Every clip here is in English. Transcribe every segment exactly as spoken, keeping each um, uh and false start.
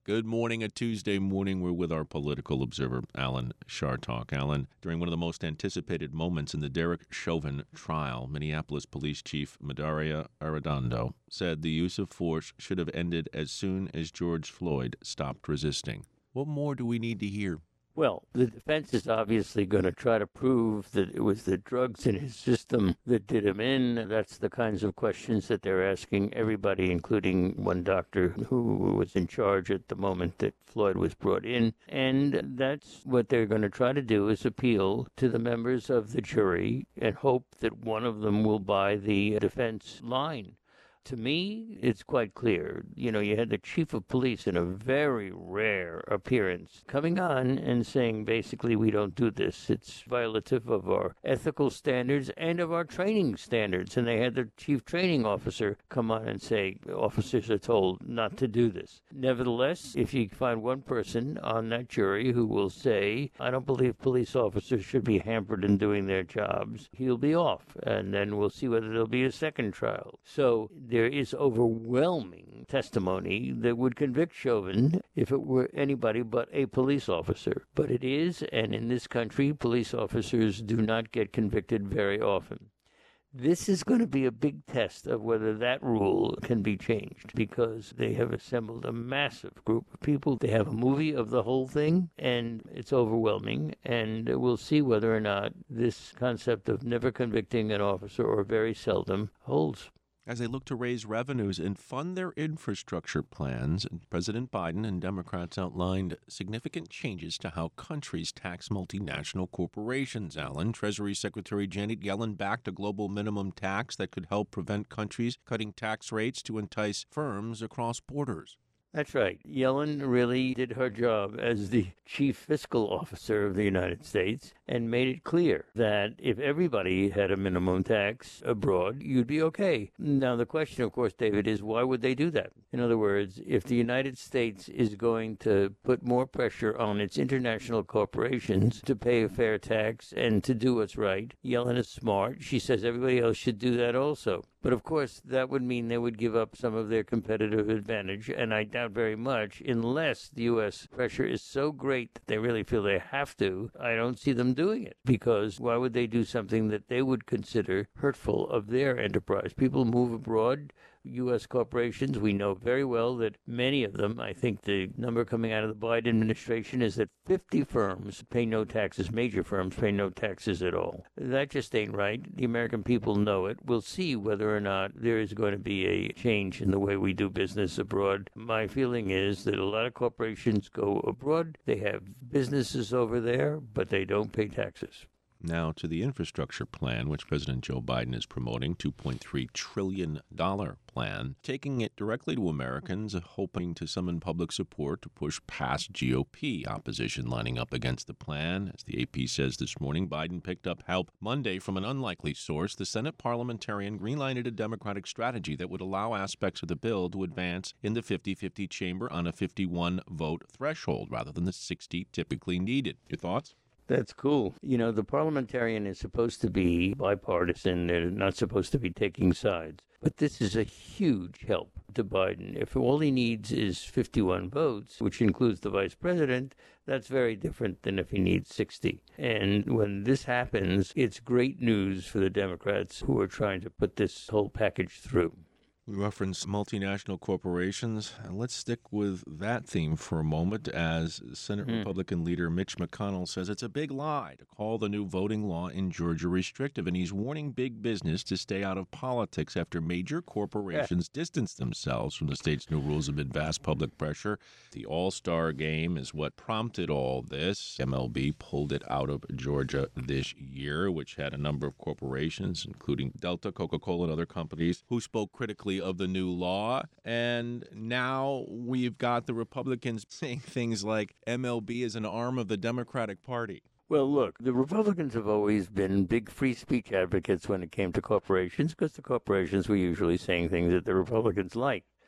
Good morning, a Tuesday morning. We're with our political observer, Alan Chartock. Alan, during one of the most anticipated moments in the Derek Chauvin trial, Minneapolis Police Chief Medaria Arradondo said the use of force should have ended as soon as George Floyd stopped resisting. What more do we need to hear? Well, the defense is obviously going to try to prove that it was the drugs in his system that did him in. That's the kinds of questions that they're asking everybody, including one doctor who was in charge at the moment that Floyd was brought in. And that's what they're going to try to do, is appeal to the members of the jury and hope that one of them will buy the defense line. To me, it's quite clear. You know, you had the chief of police in a very rare appearance coming on and saying, basically, we don't do this. It's violative of our ethical standards and of our training standards. And they had the chief training officer come on and say, officers are told not to do this. Nevertheless, if you find one person on that jury who will say, I don't believe police officers should be hampered in doing their jobs, he'll be off. And then we'll see whether there'll be a second trial. So there is overwhelming testimony that would convict Chauvin if it were anybody but a police officer. But it is, and in this country, police officers do not get convicted very often. This is going to be a big test of whether that rule can be changed, because they have assembled a massive group of people. They have a movie of the whole thing, and it's overwhelming. And we'll see whether or not this concept of never convicting an officer, or very seldom, holds. As they look to raise revenues and fund their infrastructure plans, President Biden and Democrats outlined significant changes to how countries tax multinational corporations. Alan, Treasury Secretary Janet Yellen backed a global minimum tax that could help prevent countries cutting tax rates to entice firms across borders. That's right. Yellen really did her job as the chief fiscal officer of the United States and made it clear that if everybody had a minimum tax abroad, you'd be okay. Now, the question, of course, David, is why would they do that? In other words, if the United States is going to put more pressure on its international corporations to pay a fair tax and to do what's right, Yellen is smart. She says everybody else should do that also. But of course, that would mean they would give up some of their competitive advantage, and I doubt very much, unless the U S pressure is so great that they really feel they have to, I don't see them doing it. Because why would they do something that they would consider hurtful of their enterprise? People move abroad. U S corporations, we know very well that many of them, I think the number coming out of the Biden administration is that fifty firms pay no taxes, major firms pay no taxes at all. That just ain't right. The American people know it. We'll see whether or not there is going to be a change in the way we do business abroad. My feeling is that a lot of corporations go abroad, they have businesses over there, but they don't pay taxes. Now to the infrastructure plan, which President Joe Biden is promoting, two point three trillion dollars plan, taking it directly to Americans, hoping to summon public support to push past G O P opposition lining up against the plan. As the A P says this morning, Biden picked up help Monday from an unlikely source. The Senate parliamentarian greenlighted a Democratic strategy that would allow aspects of the bill to advance in the fifty-fifty chamber on a fifty-one vote threshold rather than the sixty typically needed. Your thoughts? That's cool. You know, the parliamentarian is supposed to be bipartisan. They're not supposed to be taking sides. But this is a huge help to Biden. If all he needs is fifty-one votes, which includes the vice president, that's very different than if he needs sixty. And when this happens, it's great news for the Democrats who are trying to put this whole package through. We reference multinational corporations. Let's stick with that theme for a moment as Senate mm. Republican leader Mitch McConnell says it's a big lie to call the new voting law in Georgia restrictive, and he's warning big business to stay out of politics after major corporations yeah. distance themselves from the state's new rules amid vast public pressure. The All-Star Game is what prompted all this. M L B pulled it out of Georgia this year, which had a number of corporations, including Delta, Coca-Cola, and other companies, who spoke critically of the new law. And now we've got the Republicans saying things like M L B is an arm of the Democratic Party. Well, look, the Republicans have always been big free speech advocates when it came to corporations, because the corporations were usually saying things that the Republicans like.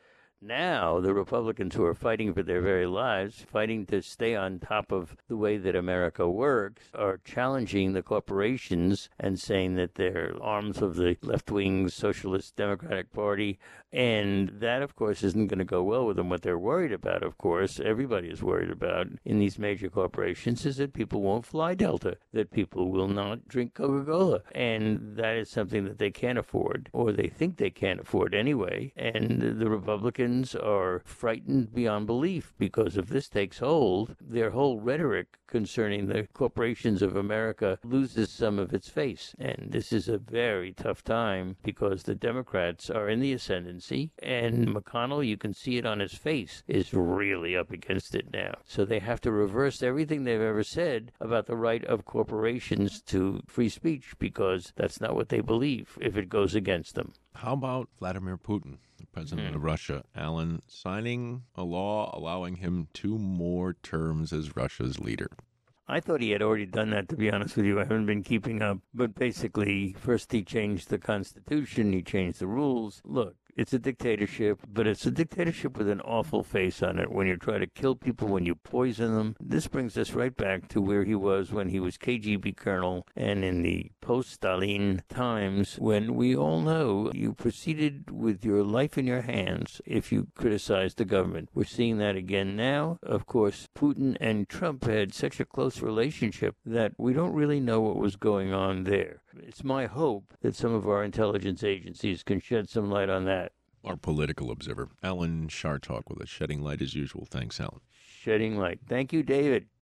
Now, the Republicans who are fighting for their very lives, fighting to stay on top of the way that America works, are challenging the corporations and saying that they're arms of the left-wing Socialist Democratic Party. And that, of course, isn't going to go well with them. What they're worried about, of course, everybody is worried about in these major corporations, is that people won't fly Delta, that people will not drink Coca-Cola. And that is something that they can't afford, or they think they can't afford anyway. And the Republicans are frightened beyond belief because if this takes hold, their whole rhetoric concerning the corporations of America loses some of its face. And this is a very tough time because the Democrats are in the ascendancy, and McConnell, you can see it on his face, is really up against it now. So they have to reverse everything they've ever said about the right of corporations to free speech because that's not what they believe if it goes against them. How about Vladimir Putin, the president Hmm. of Russia, Alan, signing a law allowing him two more terms as Russia's leader? I thought he had already done that, to be honest with you. I haven't been keeping up. But basically, first he changed the Constitution, he changed the rules. Look, it's a dictatorship, but it's a dictatorship with an awful face on it when you try to kill people, when you poison them. This brings us right back to where he was when he was K G B colonel and in the post-Stalin times when we all know you proceeded with your life in your hands if you criticized the government. We're seeing that again now. Of course, Putin and Trump had such a close relationship that we don't really know what was going on there. It's my hope that some of our intelligence agencies can shed some light on that. Our political observer, Alan Chartock, with us, shedding light as usual. Thanks, Alan. Shedding light. Thank you, David.